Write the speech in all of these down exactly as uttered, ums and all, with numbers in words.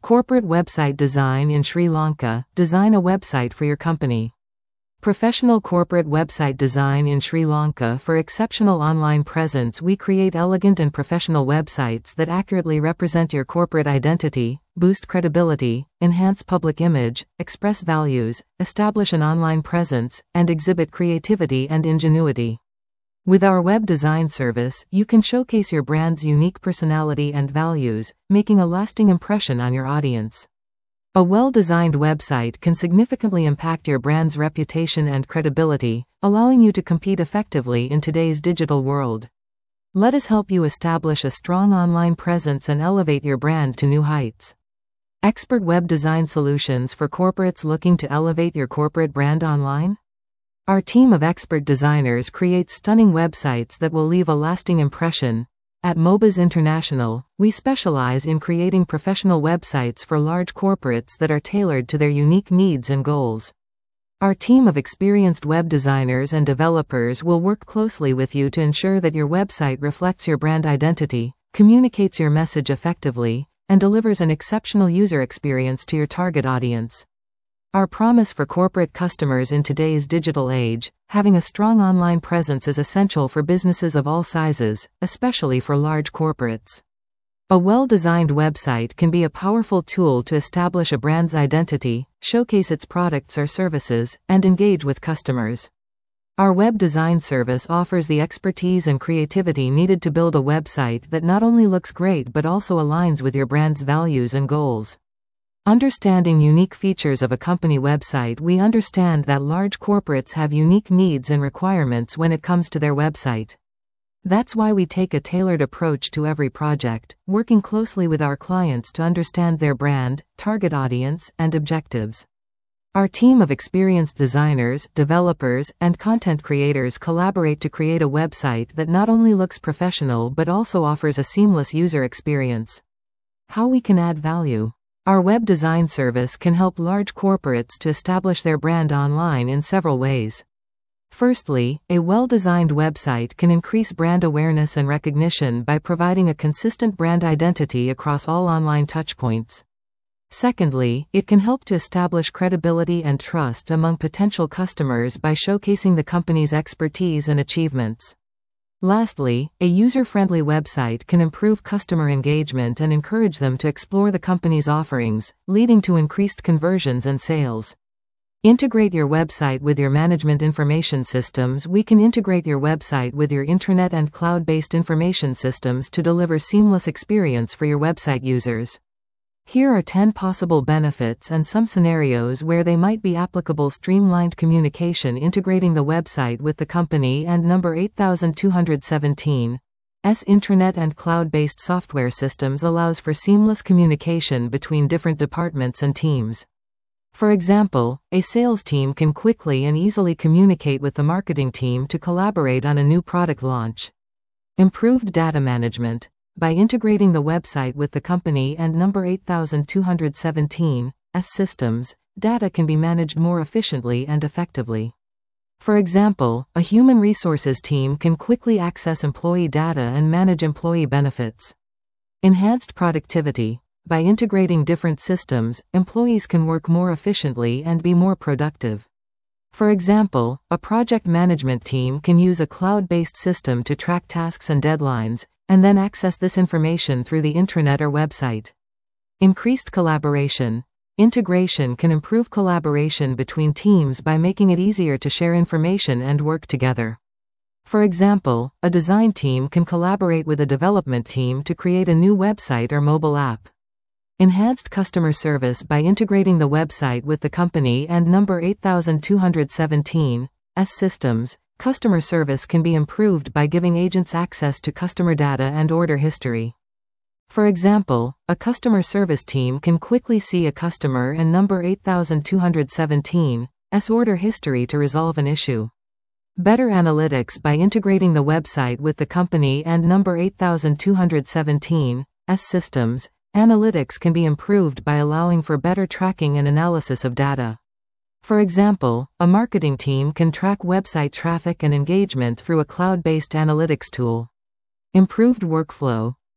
Corporate website design in Sri Lanka. Design a website for your company. Professional corporate website design in Sri Lanka. For exceptional online presence, we create elegant and professional websites that accurately represent your corporate identity, boost credibility, enhance public image, express values, establish an online presence, and exhibit creativity and ingenuity. With our web design service, you can showcase your brand's unique personality and values, making a lasting impression on your audience. A well-designed website can significantly impact your brand's reputation and credibility, allowing you to compete effectively in today's digital world. Let us help you establish a strong online presence and elevate your brand to new heights. Expert web design solutions for corporates looking to elevate your corporate brand online. Our team of expert designers creates stunning websites that will leave a lasting impression. At Mobaz International, we specialize in creating professional websites for large corporates that are tailored to their unique needs and goals. Our team of experienced web designers and developers will work closely with you to ensure that your website reflects your brand identity, communicates your message effectively, and delivers an exceptional user experience to your target audience. Our promise for corporate customers in today's digital age: having a strong online presence is essential for businesses of all sizes, especially for large corporates. A well-designed website can be a powerful tool to establish a brand's identity, showcase its products or services, and engage with customers. Our web design service offers the expertise and creativity needed to build a website that not only looks great but also aligns with your brand's values and goals. Understanding unique features of a company website. We understand that large corporates have unique needs and requirements when it comes to their website. That's why we take a tailored approach to every project, working closely with our clients to understand their brand, target audience, and objectives. Our team of experienced designers, developers, and content creators collaborate to create a website that not only looks professional but also offers a seamless user experience. How we can add value. Our web design service can help large corporates to establish their brand online in several ways. Firstly, a well-designed website can increase brand awareness and recognition by providing a consistent brand identity across all online touchpoints. Secondly, it can help to establish credibility and trust among potential customers by showcasing the company's expertise and achievements. Lastly, a user-friendly website can improve customer engagement and encourage them to explore the company's offerings, leading to increased conversions and sales. Integrate your website with your management information systems. We can integrate your website with your intranet and cloud-based information systems to deliver seamless experience for your website users. Here are ten possible benefits and some scenarios where they might be applicable. Streamlined communication. Integrating the website with the company and number eight thousand two hundred seventeen S intranet and cloud-based software systems allows for seamless communication between different departments and teams. For example, a sales team can quickly and easily communicate with the marketing team to collaborate on a new product launch. Improved data management. By integrating the website with the company and number eight thousand two hundred seventeen S systems, data can be managed more efficiently and effectively. For example, a human resources team can quickly access employee data and manage employee benefits. Enhanced productivity. By integrating different systems, employees can work more efficiently and be more productive. For example, a project management team can use a cloud-based system to track tasks and deadlines, and then access this information through the intranet or website. Increased collaboration. Integration can improve collaboration between teams by making it easier to share information and work together. For example, a design team can collaborate with a development team to create a new website or mobile app. Enhanced customer service. By integrating the website with the company and number eight thousand two hundred seventeen S systems, customer service can be improved by giving agents access to customer data and order history. For example, a customer service team can quickly see a customer and number eight thousand two hundred seventeen S order history to resolve an issue. Better analytics. By integrating the website with the company and number eight thousand two hundred seventeen S systems, analytics can be improved by allowing for better tracking and analysis of data. For example, a marketing team can track website traffic and engagement through a cloud-based analytics tool. Improved workflow.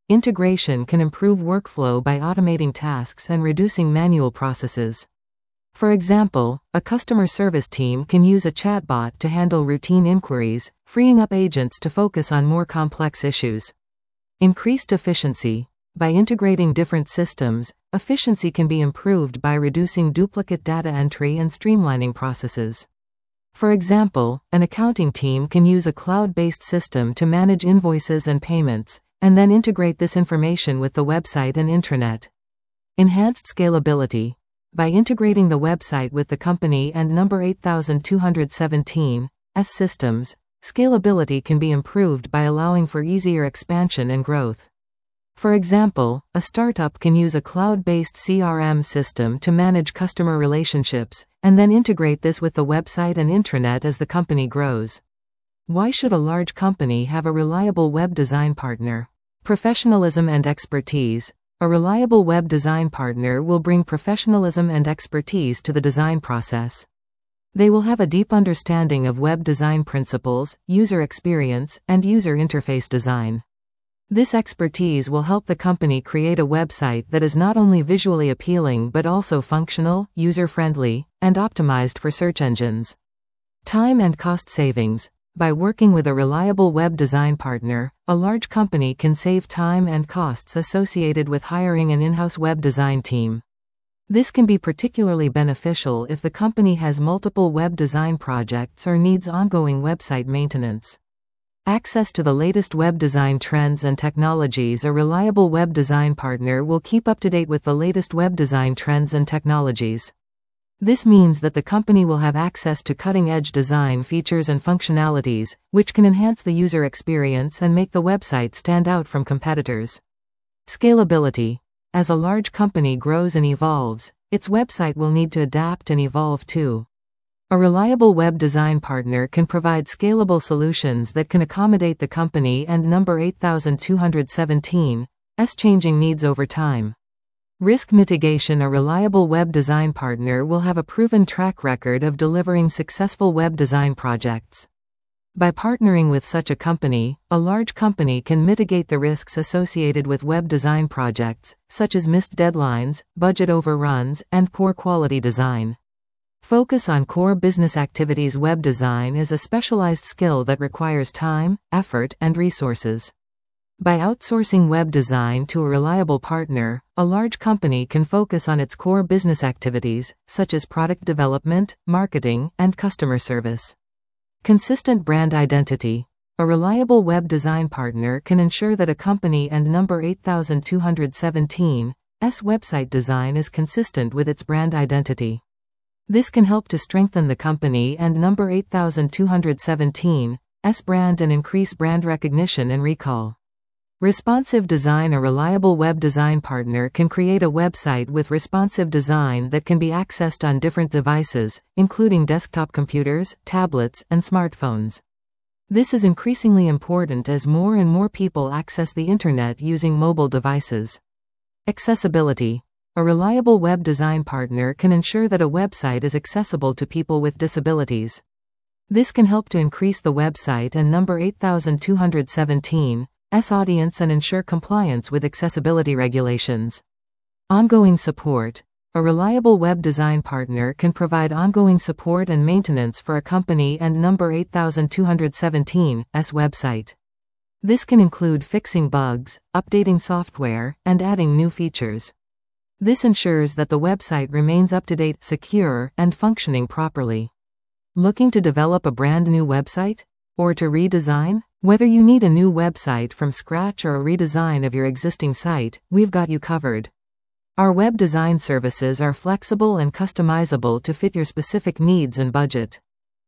Integration can improve workflow by automating tasks and reducing manual processes. For example, a customer service team can use a chatbot to handle routine inquiries, freeing up agents to focus on more complex issues. Increased efficiency. By integrating different systems, efficiency can be improved by reducing duplicate data entry and streamlining processes. For example, an accounting team can use a cloud-based system to manage invoices and payments, and then integrate this information with the website and intranet. Enhanced scalability. By integrating the website with the company and number eight thousand two hundred seventeen S systems, scalability can be improved by allowing for easier expansion and growth. For example, a startup can use a cloud-based C R M system to manage customer relationships, and then integrate this with the website and intranet as the company grows. Why should a large company have a reliable web design partner? Professionalism and expertise. A reliable web design partner will bring professionalism and expertise to the design process. They will have a deep understanding of web design principles, user experience, and user interface design. This expertise will help the company create a website that is not only visually appealing but also functional, user-friendly, and optimized for search engines. Time and cost savings. By working with a reliable web design partner, a large company can save time and costs associated with hiring an in-house web design team. This can be particularly beneficial if the company has multiple web design projects or needs ongoing website maintenance. Access to the latest web design trends and technologies. A reliable web design partner will keep up to date with the latest web design trends and technologies. This means that the company will have access to cutting-edge design features and functionalities, which can enhance the user experience and make the website stand out from competitors. Scalability. As a large company grows and evolves, its website will need to adapt and evolve too. A reliable web design partner can provide scalable solutions that can accommodate the company and number eight thousand two hundred seventeen S changing needs over time. Risk mitigation. A reliable web design partner will have a proven track record of delivering successful web design projects. By partnering with such a company, a large company can mitigate the risks associated with web design projects, such as missed deadlines, budget overruns, and poor quality design. Focus on core business activities. Web design is a specialized skill that requires time, effort, and resources. By outsourcing web design to a reliable partner, a large company can focus on its core business activities, such as product development, marketing, and customer service. Consistent brand identity. A reliable web design partner can ensure that a company and number eight thousand two hundred seventeen S website design is consistent with its brand identity. This can help to strengthen the company and number eight thousand two hundred seventeen S brand and increase brand recognition and recall. Responsive design. A reliable web design partner can create a website with responsive design that can be accessed on different devices, including desktop computers, tablets, and smartphones. This is increasingly important as more and more people access the internet using mobile devices. Accessibility. A reliable web design partner can ensure that a website is accessible to people with disabilities. This can help to increase the website and number eight thousand two hundred seventeen S audience and ensure compliance with accessibility regulations. Ongoing support. A reliable web design partner can provide ongoing support and maintenance for a company and number eight thousand two hundred seventeen S website. This can include fixing bugs, updating software, and adding new features. This ensures that the website remains up-to-date, secure, and functioning properly. Looking to develop a brand new website? Or to redesign? Whether you need a new website from scratch or a redesign of your existing site, we've got you covered. Our web design services are flexible and customizable to fit your specific needs and budget.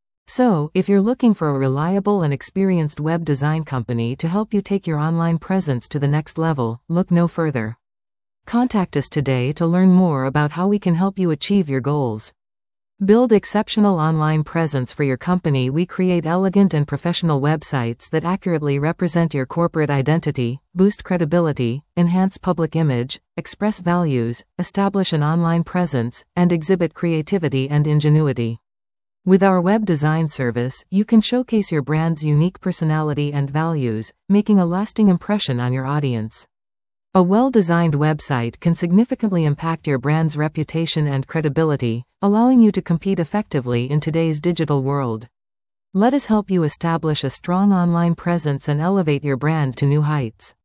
So, if you're looking for a reliable and experienced web design company to help you take your online presence to the next level, look no further. Contact us today to learn more about how we can help you achieve your goals. Build exceptional online presence for your company. We create elegant and professional websites that accurately represent your corporate identity, boost credibility, enhance public image, express values, establish an online presence, and exhibit creativity and ingenuity. With our web design service, you can showcase your brand's unique personality and values, making a lasting impression on your audience. A well-designed website can significantly impact your brand's reputation and credibility, allowing you to compete effectively in today's digital world. Let us help you establish a strong online presence and elevate your brand to new heights.